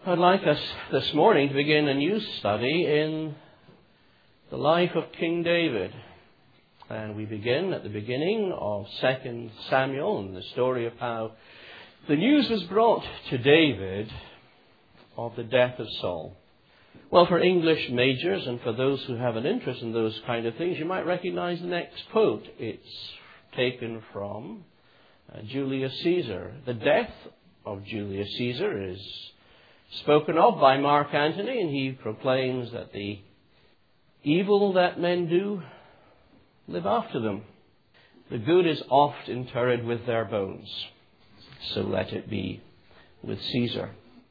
I'd like us this morning to begin a new study in the life of King David. And we begin at the beginning of 2 Samuel and the story of how the news was brought to David of the death of Saul. Well, for English majors and for those who have an interest in those kind of things, you might recognize the next quote. It's taken from Julius Caesar. The death of Julius Caesar is spoken of by Mark Antony, and he proclaims that the evil that men do live after them. The good is oft interred with their bones. So let it be with Caesar.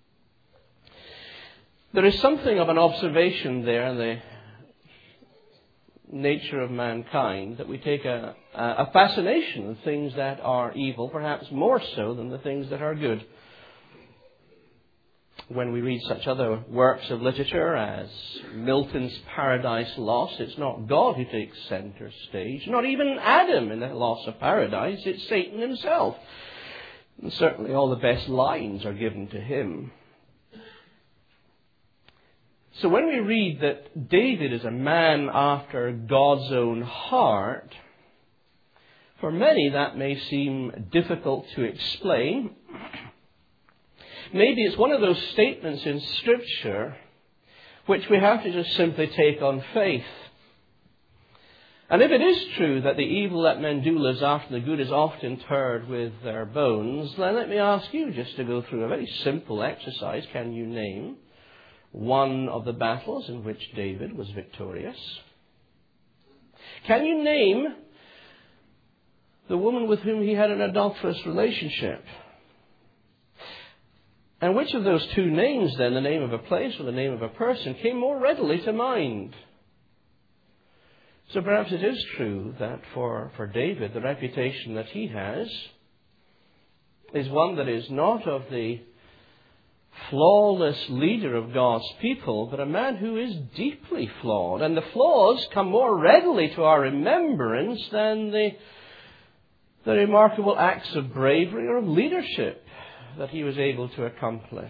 There is something of an observation there in the nature of mankind that we take a fascination in things that are evil, perhaps more so than the things that are good. When we read such other works of literature as Milton's Paradise Lost, it's not God who takes center stage, not even Adam in the loss of paradise, it's Satan himself. And certainly all the best lines are given to him. So when we read that David is a man after God's own heart, for many that may seem difficult to explain. Maybe it's one of those statements in Scripture which we have to just simply take on faith. And if it is true that the evil that men do lives after the good is often interred with their bones, then let me ask you just to go through a very simple exercise. Can you name one of the battles in which David was victorious? Can you name the woman with whom he had an adulterous relationship? And which of those two names then, the name of a place or the name of a person, came more readily to mind? So perhaps it is true that for David, the reputation that he has is one that is not of the flawless leader of God's people, but a man who is deeply flawed. And the flaws come more readily to our remembrance than the remarkable acts of bravery or of leadership that he was able to accomplish.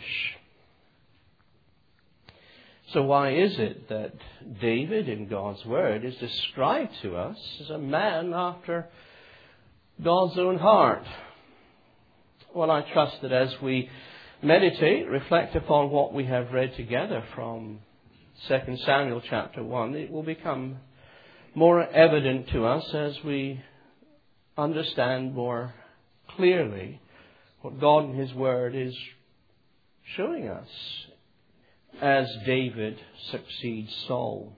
So why is it that David in God's Word is described to us as a man after God's own heart? Well, I trust that as we meditate, reflect upon what we have read together from 2 Samuel chapter 1, it will become more evident to us as we understand more clearly what God in His Word is showing us as David succeeds Saul.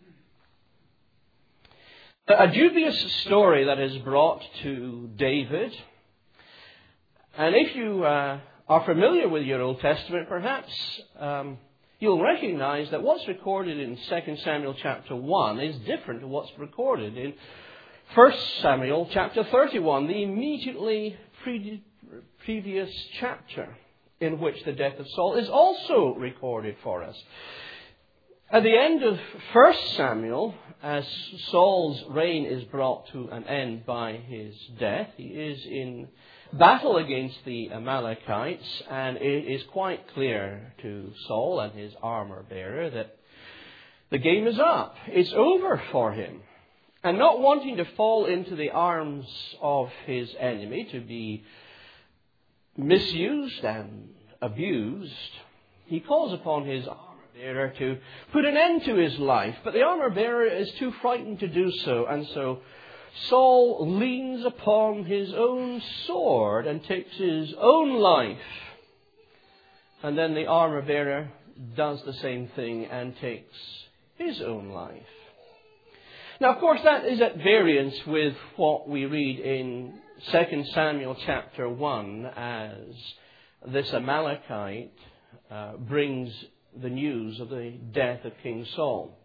A dubious story that is brought to David. And if you are familiar with your Old Testament, perhaps you'll recognize that what's recorded in 2 Samuel chapter 1 is different to what's recorded in 1 Samuel chapter 31, the immediately previous chapter in which the death of Saul is also recorded for us. At the end of 1 Samuel, as Saul's reign is brought to an end by his death, he is in battle against the Amalekites, and it is quite clear to Saul and his armor bearer that the game is up. It's over for him. And not wanting to fall into the arms of his enemy, to be misused and abused, he calls upon his armor bearer to put an end to his life. But the armor bearer is too frightened to do so, and so Saul leans upon his own sword and takes his own life. And then the armor bearer does the same thing and takes his own life. Now, of course, that is at variance with what we read in 2 Samuel chapter 1 as this Amalekite brings the news of the death of King Saul.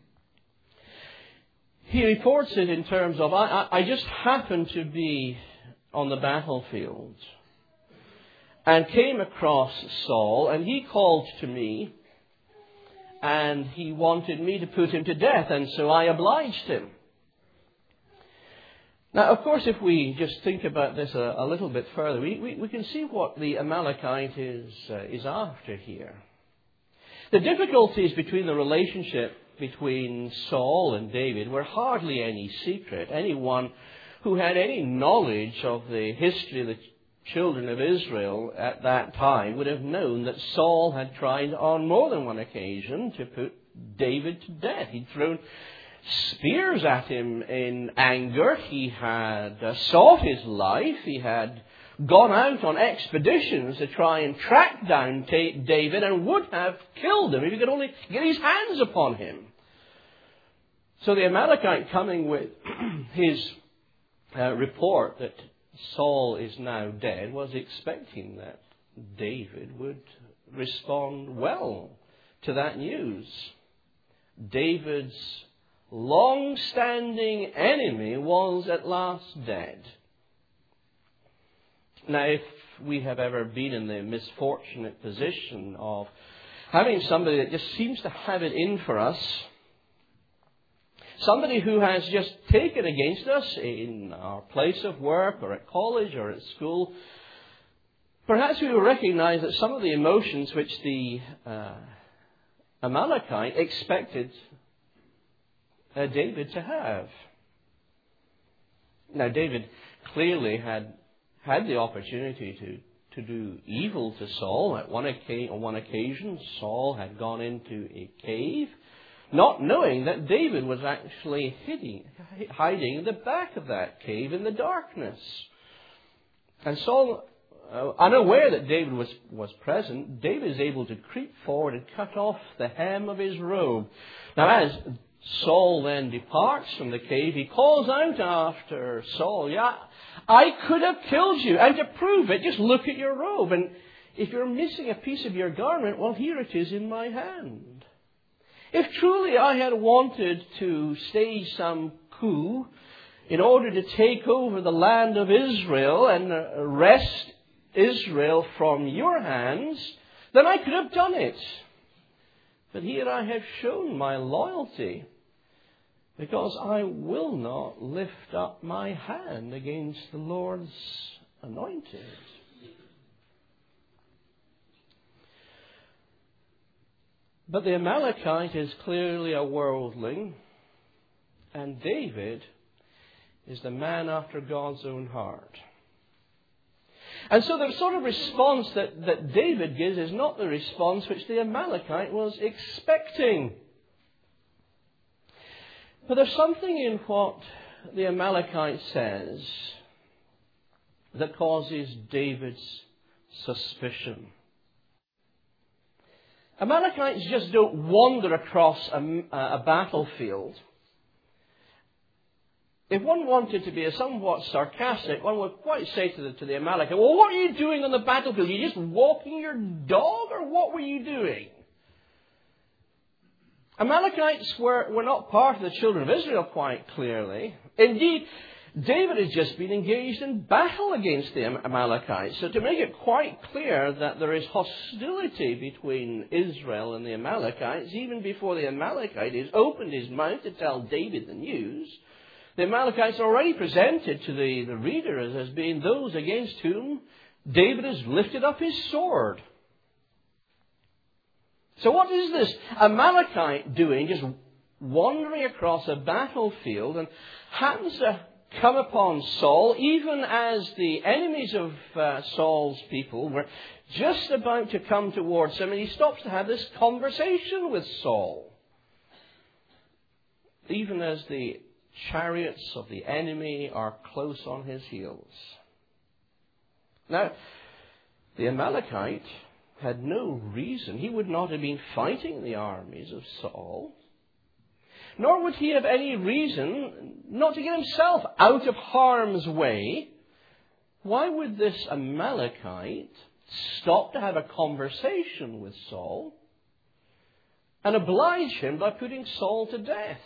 He reports it in terms of, I just happened to be on the battlefield and came across Saul, and he called to me and he wanted me to put him to death, and so I obliged him. Now, of course, if we just think about this a little bit further, we can see what the Amalekite is after here. The difficulties between the relationship between Saul and David were hardly any secret. Anyone who had any knowledge of the history of the children of Israel at that time would have known that Saul had tried on more than one occasion to put David to death. He'd thrown spears at him in anger. He had sought his life. He had gone out on expeditions to try and track down David and would have killed him if he could only get his hands upon him. So the Amalekite coming with his report that Saul is now dead was expecting that David would respond well to that news. David's long-standing enemy was at last dead. Now, if we have ever been in the misfortunate position of having somebody that just seems to have it in for us, somebody who has just taken against us in our place of work or at college or at school, perhaps we will recognize that some of the emotions which the Amalekite expected David to have. Now, David clearly had the opportunity to do evil to Saul. On one occasion, Saul had gone into a cave, not knowing that David was actually hiding in the back of that cave in the darkness. And Saul, unaware that David was present, David is able to creep forward and cut off the hem of his robe. Now, as Saul then departs from the cave, he calls out after Saul, "Yeah, I could have killed you. And to prove it, just look at your robe. And if you're missing a piece of your garment, well, here it is in my hand. If truly I had wanted to stage some coup in order to take over the land of Israel and wrest Israel from your hands, then I could have done it. But here I have shown my loyalty, because I will not lift up my hand against the Lord's anointed." But the Amalekite is clearly a worldling, and David is the man after God's own heart. And so the sort of response that David gives is not the response which the Amalekite was expecting. But there's something in what the Amalekite says that causes David's suspicion. Amalekites just don't wander across a battlefield. If one wanted to be somewhat sarcastic, one would quite say to the Amalekite, "Well, what are you doing on the battlefield? You just walking your dog, or what were you doing?" Amalekites were not part of the children of Israel, quite clearly. Indeed, David has just been engaged in battle against the Amalekites. So to make it quite clear that there is hostility between Israel and the Amalekites, even before the Amalekite has opened his mouth to tell David the news, the Amalekites are already presented to the reader as being those against whom David has lifted up his sword. So what is this Amalekite doing, just wandering across a battlefield, and happens to come upon Saul, even as the enemies of Saul's people were just about to come towards him, and he stops to have this conversation with Saul, even as the chariots of the enemy are close on his heels. Now, the Amalekite had no reason. He would not have been fighting the armies of Saul. Nor would he have any reason not to get himself out of harm's way. Why would this Amalekite stop to have a conversation with Saul and oblige him by putting Saul to death?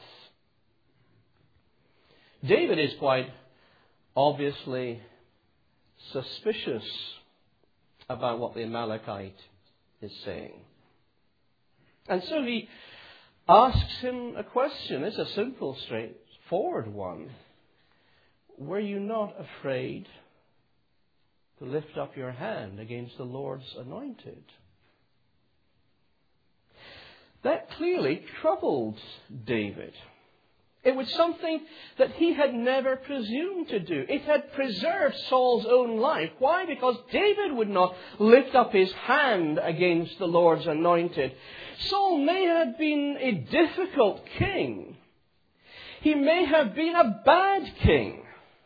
David is quite obviously suspicious about what the Amalekite is saying. And so he asks him a question. It's a simple, straightforward one. Were you not afraid to lift up your hand against the Lord's anointed? That clearly troubled David. It was something that he had never presumed to do. It had preserved Saul's own life. Why? Because David would not lift up his hand against the Lord's anointed. Saul may have been a difficult king. He may have been a bad king.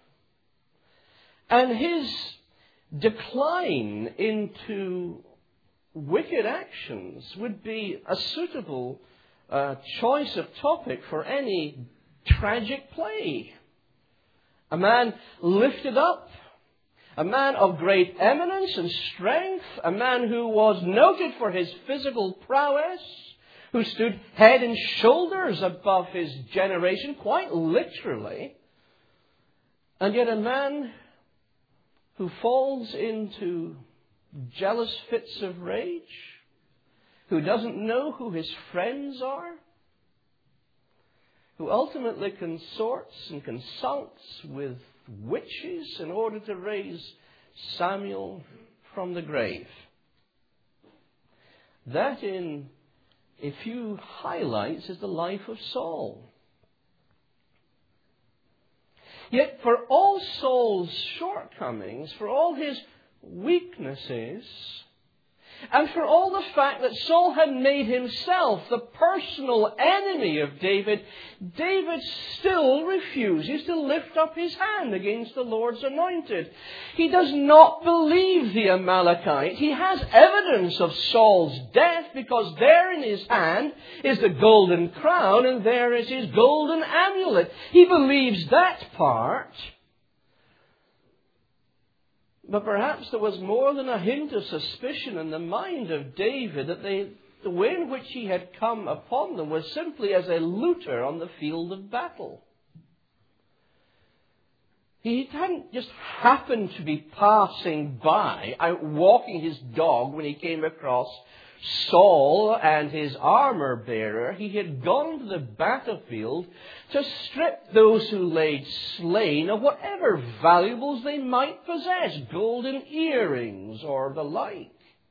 And his decline into wicked actions would be a suitable choice of topic for any tragic play. A man lifted up, a man of great eminence and strength, a man who was noted for his physical prowess, who stood head and shoulders above his generation, quite literally, and yet a man who falls into jealous fits of rage, who doesn't know who his friends are, who ultimately consorts and consults with witches in order to raise Samuel from the grave. That, in a few highlights, is the life of Saul. Yet for all Saul's shortcomings, for all his weaknesses, and for all the fact that Saul had made himself the personal enemy of David, David still refuses to lift up his hand against the Lord's anointed. He does not believe the Amalekite. He has evidence of Saul's death because there in his hand is the golden crown and there is his golden amulet. He believes that part. But perhaps there was more than a hint of suspicion in the mind of David that the way in which he had come upon them was simply as a looter on the field of battle. He hadn't just happened to be passing by, out walking his dog when he came across Saul and his armor bearer. He had gone to the battlefield to strip those who lay slain of whatever valuables they might possess, golden earrings or the like.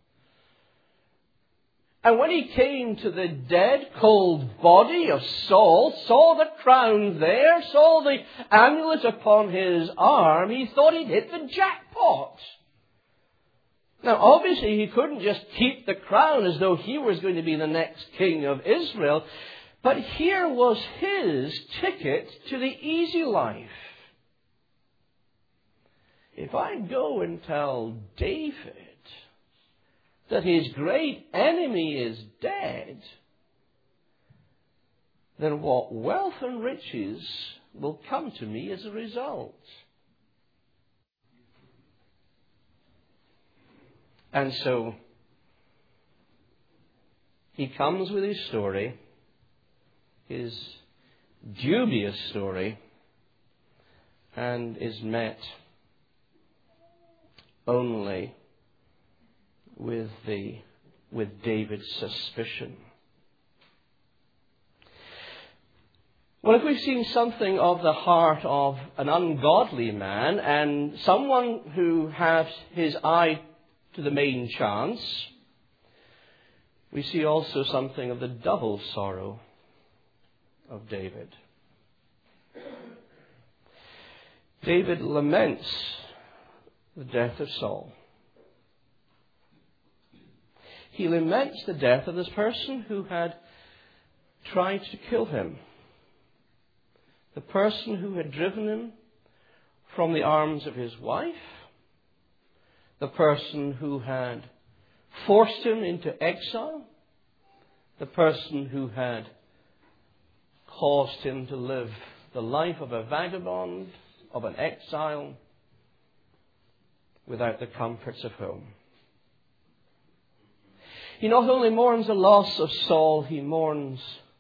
And when he came to the dead, cold body of Saul, saw the crown there, saw the amulet upon his arm, he thought he'd hit the jackpot. Now, obviously, he couldn't just keep the crown as though he was going to be the next king of Israel. But here was his ticket to the easy life. If I go and tell David that his great enemy is dead, then what wealth and riches will come to me as a result? And so he comes with his story, his dubious story, and is met only with David's suspicion. Well, if we've seen something of the heart of an ungodly man and someone who has his eye to the main chance, we see also something of the double sorrow of David. David laments the death of Saul. He laments the death of this person who had tried to kill him. The person who had driven him from the arms of his wife. The person who had forced him into exile. The person who had caused him to live the life of a vagabond, of an exile, without the comforts of home. He not only mourns the loss of Saul, he mourns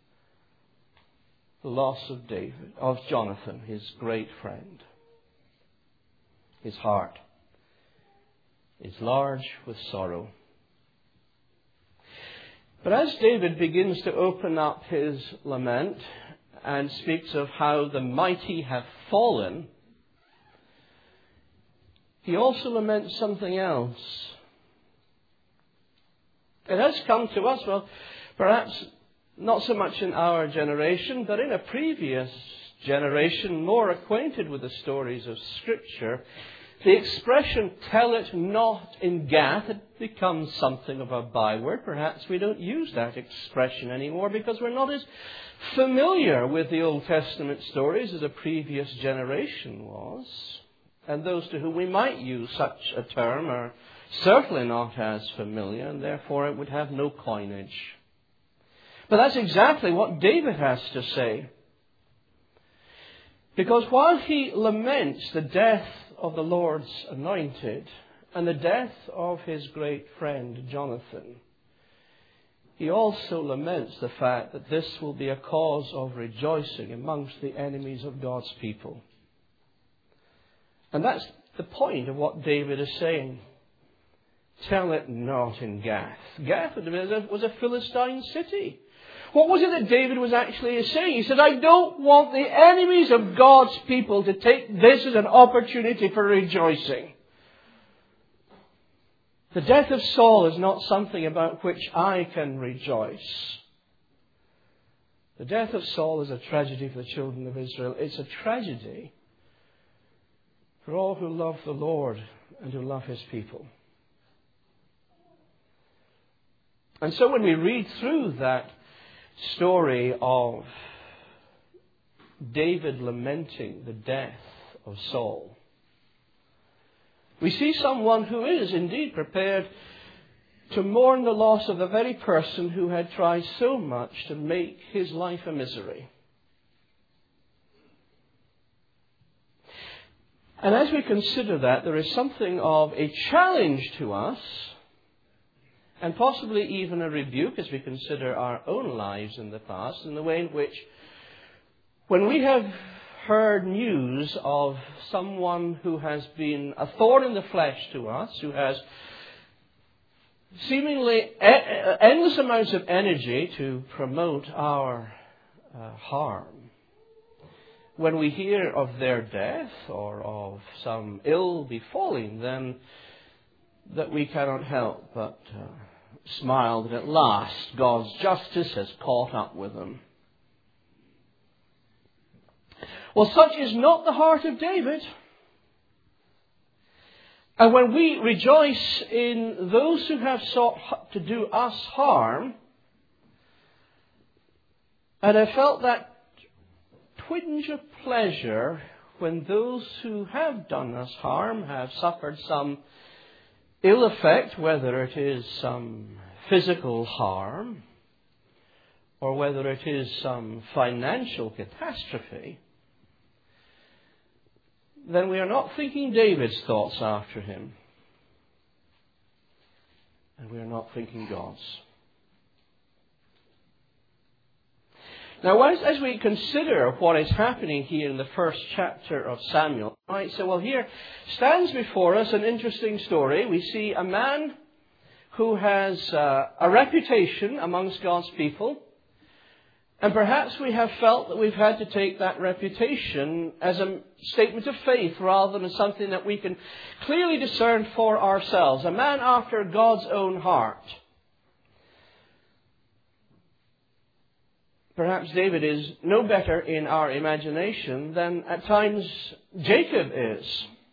the loss of David, of Jonathan, his great friend. His heart is large with sorrow. But as David begins to open up his lament and speaks of how the mighty have fallen, he also laments something else. It has come to us, well, perhaps not so much in our generation, but in a previous generation more acquainted with the stories of Scripture, the expression, tell it not in Gath, had become something of a byword. Perhaps we don't use that expression anymore because we're not as familiar with the Old Testament stories as a previous generation was. And those to whom we might use such a term are certainly not as familiar, and therefore it would have no coinage. But that's exactly what David has to say. Because while he laments the death of the Lord's anointed and the death of his great friend Jonathan, he also laments the fact that this will be a cause of rejoicing amongst the enemies of God's people. And that's the point of what David is saying. Tell it not in Gath. Gath was a Philistine city. What was it that David was actually saying? He said, I don't want the enemies of God's people to take this as an opportunity for rejoicing. The death of Saul is not something about which I can rejoice. The death of Saul is a tragedy for the children of Israel. It's a tragedy for all who love the Lord and who love His people. And so when we read through that story of David lamenting the death of Saul, we see someone who is indeed prepared to mourn the loss of the very person who had tried so much to make his life a misery. And as we consider that, there is something of a challenge to us, and possibly even a rebuke as we consider our own lives in the past, in the way in which, when we have heard news of someone who has been a thorn in the flesh to us, who has seemingly endless amounts of energy to promote our harm, when we hear of their death or of some ill befalling them, that we cannot help but smile that at last God's justice has caught up with them. Well, such is not the heart of David. And when we rejoice in those who have sought to do us harm, and I felt that twinge of pleasure when those who have done us harm have suffered some ill effect, whether it is some physical harm or whether it is some financial catastrophe, then we are not thinking David's thoughts after him. And we are not thinking God's. Now, as we consider what is happening here in the first chapter of Samuel, you might say, well, here stands before us an interesting story. We see a man who has a reputation amongst God's people. And perhaps we have felt that we've had to take that reputation as a statement of faith rather than something that we can clearly discern for ourselves. A man after God's own heart. Perhaps David is no better in our imagination than at times Jacob is,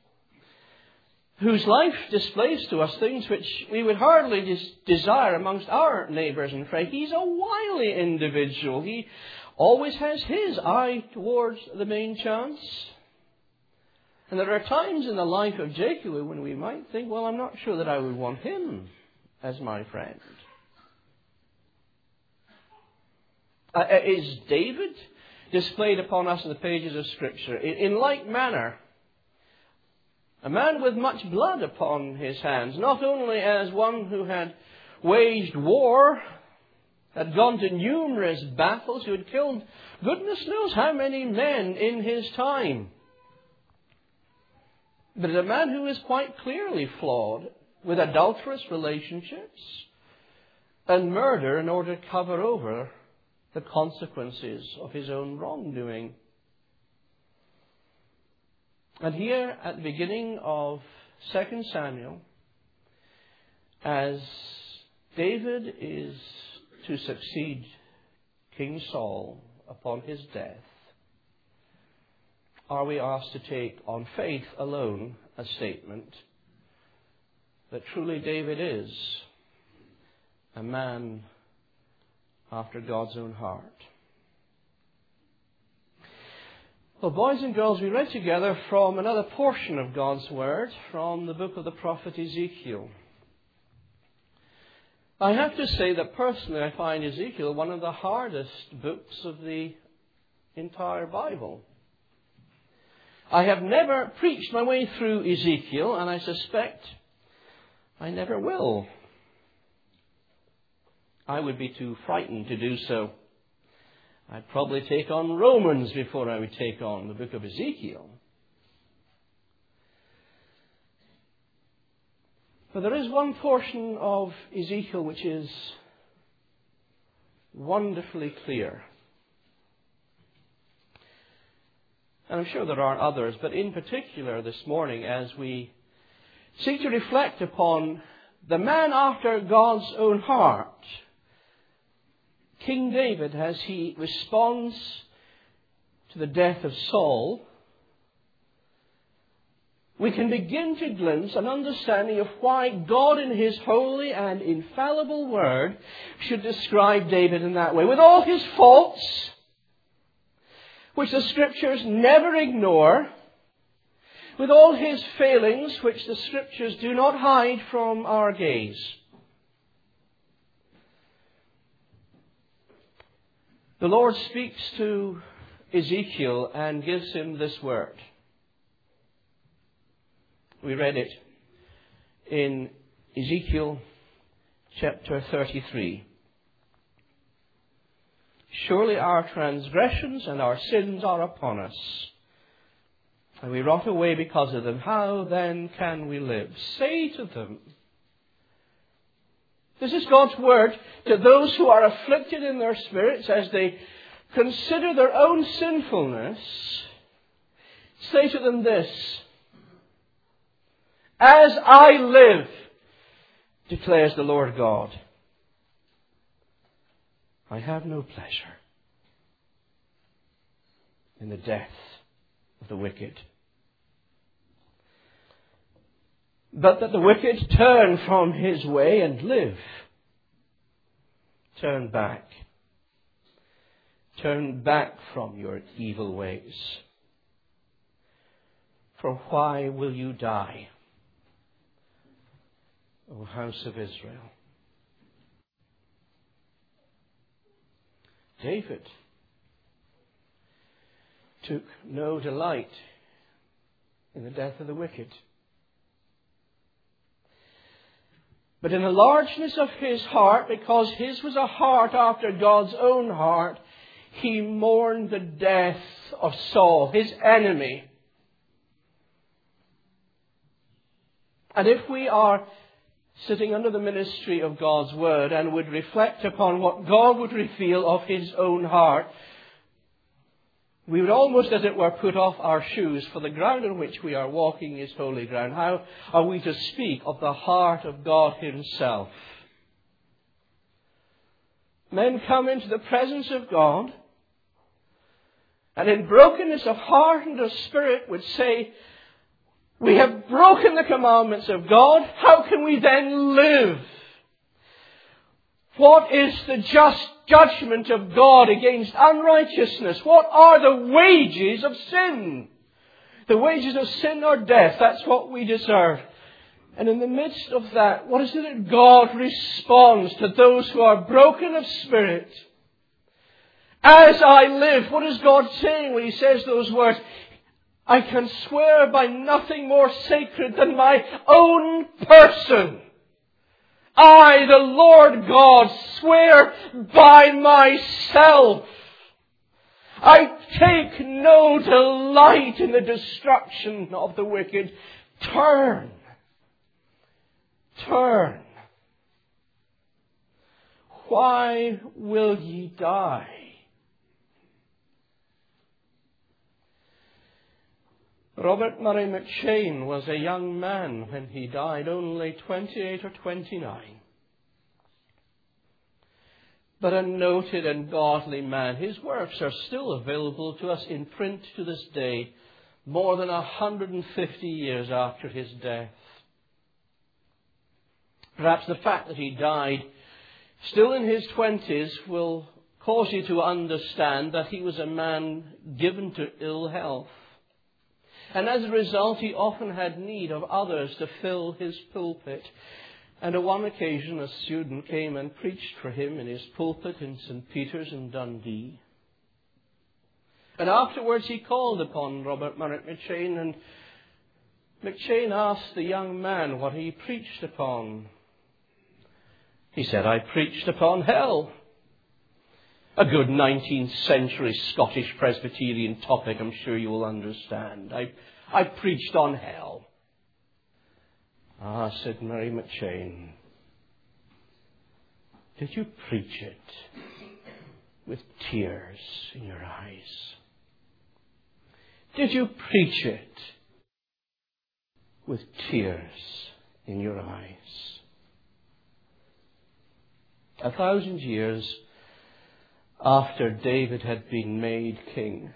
whose life displays to us things which we would hardly desire amongst our neighbours and friends. He's a wily individual. He always has his eye towards the main chance. And there are times in the life of Jacob when we might think, well, I'm not sure that I would want him as my friend. Is David displayed upon us in the pages of Scripture? In like manner, a man with much blood upon his hands, not only as one who had waged war, had gone to numerous battles, who had killed goodness knows how many men in his time, but as a man who is quite clearly flawed with adulterous relationships and murder in order to cover over the consequences of his own wrongdoing. And here at the beginning of 2 Samuel, as David is to succeed King Saul upon his death, are we asked to take on faith alone a statement that truly David is a man after God's own heart. Well, boys and girls, we read together from another portion of God's Word, from the book of the prophet Ezekiel. I have to say that personally I find Ezekiel one of the hardest books of the entire Bible. I have never preached my way through Ezekiel, and I suspect I never will. I would be too frightened to do so. I'd probably take on Romans before I would take on the book of Ezekiel. But there is one portion of Ezekiel which is wonderfully clear. And I'm sure there are others, but in particular this morning, as we seek to reflect upon the man after God's own heart, King David, as he responds to the death of Saul, we can begin to glimpse an understanding of why God in His holy and infallible Word should describe David in that way. With all his faults, which the Scriptures never ignore, with all his failings, which the Scriptures do not hide from our gaze. The Lord speaks to Ezekiel and gives him this word. We read it in Ezekiel chapter 33. Surely our transgressions and our sins are upon us, and we rot away because of them. How then can we live? Say to them, this is God's word to those who are afflicted in their spirits as they consider their own sinfulness. Say to them this, as I live, declares the Lord God, I have no pleasure in the death of the wicked, but that the wicked turn from his way and live. Turn back. Turn back from your evil ways. For why will you die, O house of Israel? David took no delight in the death of the wicked. But in the largeness of his heart, because his was a heart after God's own heart, he mourned the death of Saul, his enemy. And if we are sitting under the ministry of God's Word and would reflect upon what God would reveal of His own heart, we would almost, as it were, put off our shoes, for the ground on which we are walking is holy ground. How are we to speak of the heart of God Himself? Men come into the presence of God, and in brokenness of heart and of spirit would say, we have broken the commandments of God. How can we then live? What is the just judgment of God against unrighteousness? What are the wages of sin? The wages of sin are death. That's what we deserve. And in the midst of that, what is it that God responds to those who are broken of spirit? As I live, what is God saying when He says those words? I can swear by nothing more sacred than my own person. I, the Lord God, swear by myself. I take no delight in the destruction of the wicked. Turn. Turn. Why will ye die? Robert Murray McCheyne was a young man when he died, only 28 or 29. but a noted and godly man. His works are still available to us in print to this day, more than 150 years after his death. Perhaps the fact that he died still in his 20s will cause you to understand that he was a man given to ill health. And as a result, he often had need of others to fill his pulpit. And on one occasion, a student came and preached for him in his pulpit in St. Peter's in Dundee. And afterwards he called upon Robert Murray McCheyne, and McCheyne asked the young man what he preached upon. He said, "I preached upon hell." A good 19th century Scottish Presbyterian topic, I'm sure you will understand. I preached on hell. "Ah," said Murray McCheyne, "did you preach it with tears in your eyes? Did you preach it with tears in your eyes?" 1,000 years after David had been made king,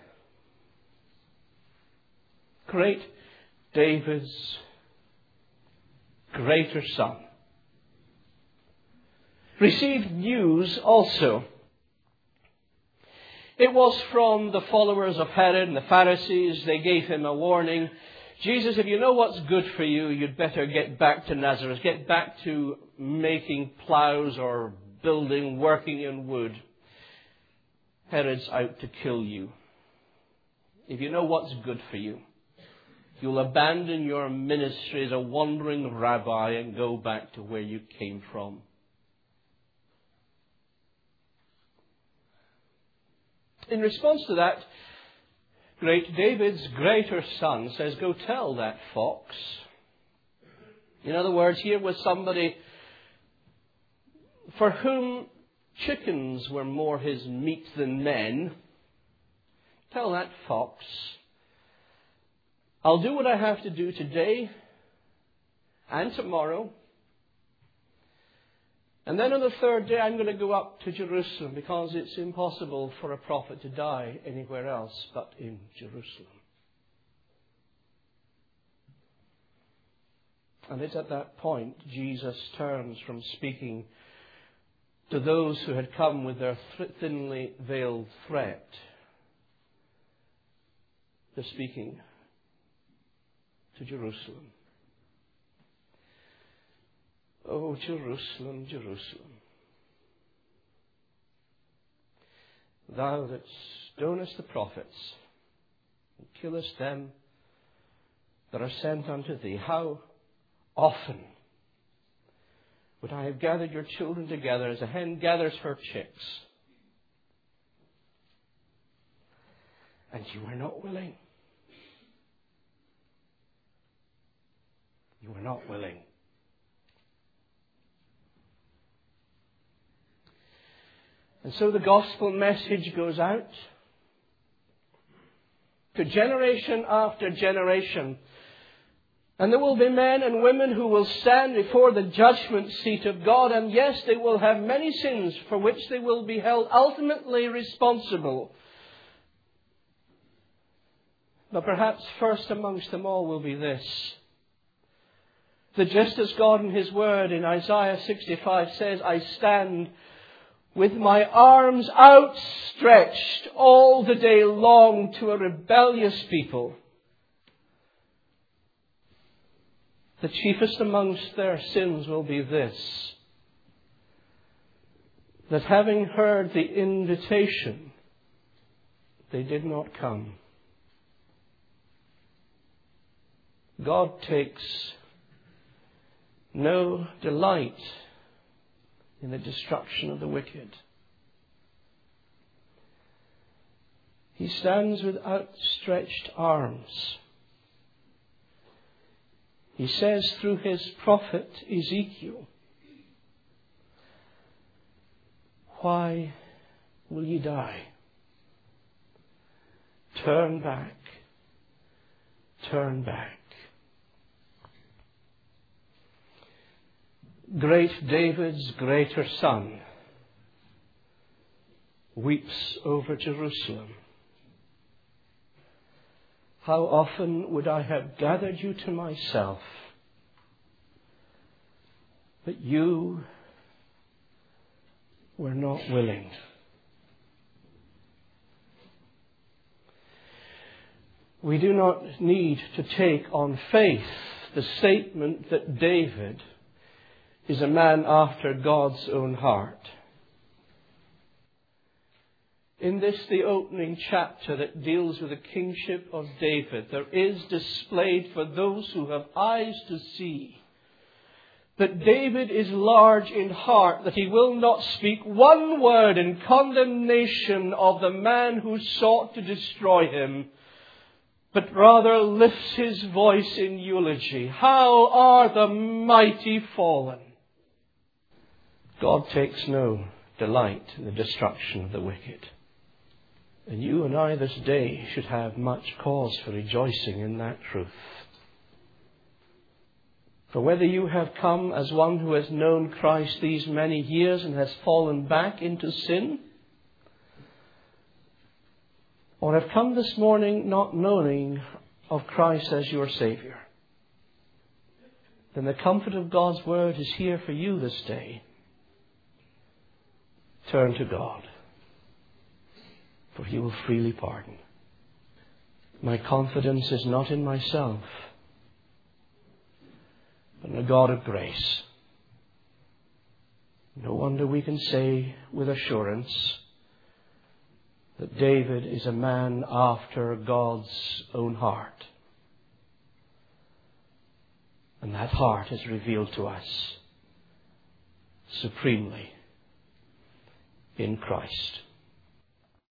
great David's greater son received news also. It was from the followers of Herod and the Pharisees. They gave him a warning. "Jesus, if you know what's good for you, you'd better get back to Nazareth. Get back to making plows or building, working in wood. Herod's out to kill you. If you know what's good for you, you'll abandon your ministry as a wandering rabbi and go back to where you came from." In response to that, great David's greater son says, "Go tell that fox." In other words, here was somebody for whom chickens were more his meat than men. "Tell that fox, I'll do what I have to do today and tomorrow. And then on the third day, I'm going to go up to Jerusalem, because it's impossible for a prophet to die anywhere else but in Jerusalem." And it's at that point Jesus turns from speaking to those who had come with their thinly veiled threat to speaking to Jerusalem. "Oh, Jerusalem, Jerusalem, thou that stonest the prophets and killest them that are sent unto thee, how often would I have gathered your children together as a hen gathers her chicks, and you were not willing. You were not willing." And so the gospel message goes out to generation after generation. And there will be men and women who will stand before the judgment seat of God. And yes, they will have many sins for which they will be held ultimately responsible. But perhaps first amongst them all will be this: that just as God in His Word in Isaiah 65 says, "I stand with my arms outstretched all the day long to a rebellious people," the chiefest amongst their sins will be this: that having heard the invitation, they did not come. God takes no delight in the destruction of the wicked. He stands with outstretched arms. He says through his prophet Ezekiel, "Why will ye die? Turn back, turn back." Great David's greater son weeps over Jerusalem. How often would I have gathered you to myself, but you were not willing. We do not need to take on faith the statement that David is a man after God's own heart. In this, the opening chapter that deals with the kingship of David, there is displayed for those who have eyes to see that David is large in heart, that he will not speak one word in condemnation of the man who sought to destroy him, but rather lifts his voice in eulogy. How are the mighty fallen! God takes no delight in the destruction of the wicked. And you and I this day should have much cause for rejoicing in that truth. For whether you have come as one who has known Christ these many years and has fallen back into sin, or have come this morning not knowing of Christ as your Savior, then the comfort of God's Word is here for you this day. Turn to God, for He will freely pardon. My confidence is not in myself, but in the God of grace. No wonder we can say with assurance that David is a man after God's own heart. And that heart is revealed to us supremely in Christ.